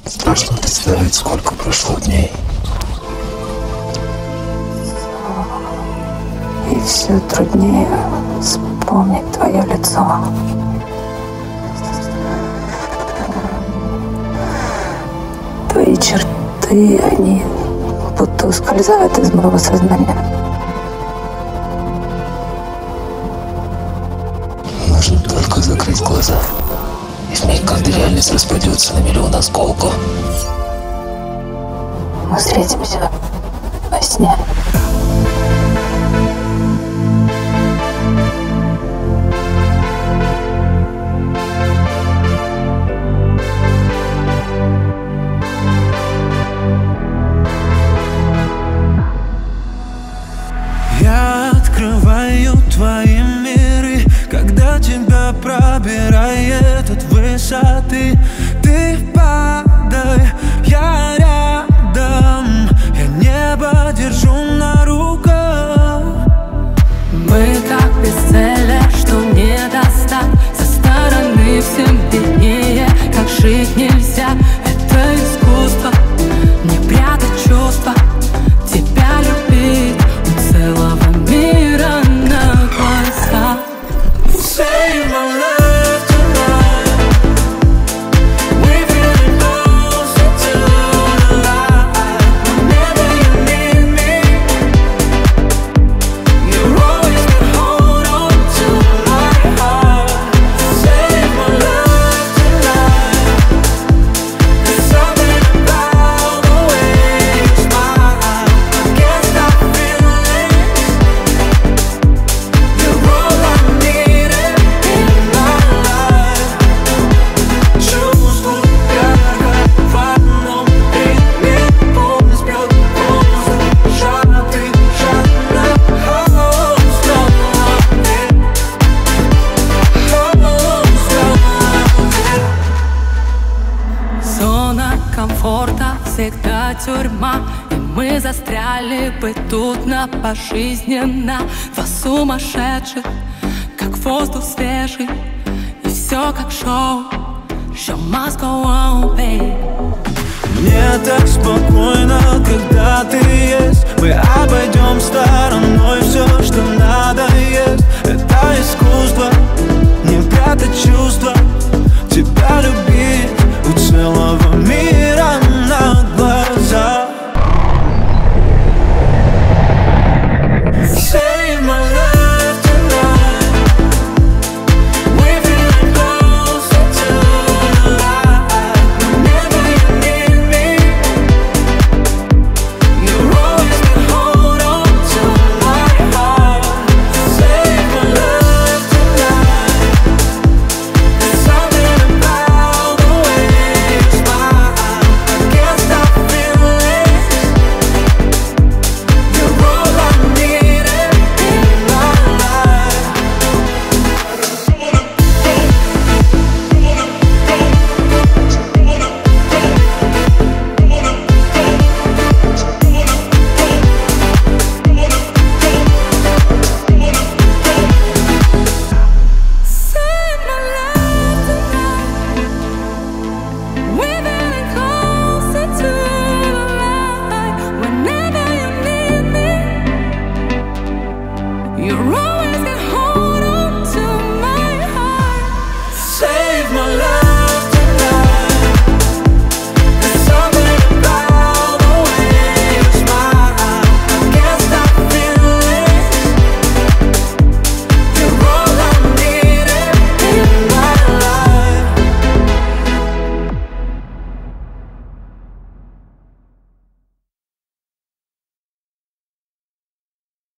Страшно представить, сколько прошло дней. И все труднее вспомнить твое лицо. Твои черты, они будто ускользают из моего сознания. Нужно только закрыть глаза. И в миг, когда реальность распадется на миллион осколков, Мы встретимся во сне. Я открываю твои миры, когда тебя пробирает от высоты. Ты падай, я рядом, я небо держу на руках. Мы как бестселлер, что не достать. Со стороны всем виднее, как жить нельзя. Это искусство, не прятать чувства, тебя любить у целого мира на глазах. Save my love tonight. We feeling closer to the light. Whenever you need me, you always can hold on to my heart. Save my love tonight. There's something about the way you smile. I can't stop feeling. You're all I need in my life. Чувствую, как в одном ритме пульс бьет воздух, сжатый, жадно, Зона комфорта всегда тюрьма, и мы застряли бы тут на пожизненно. Два сумасшедших, как воздух свежий, и все как шоу. Show must go on, babe. Мне так спокойно, когда ты есть. Мы обойдем стороной все, что надоест. Это искусство, не прятать чувства, тебя любить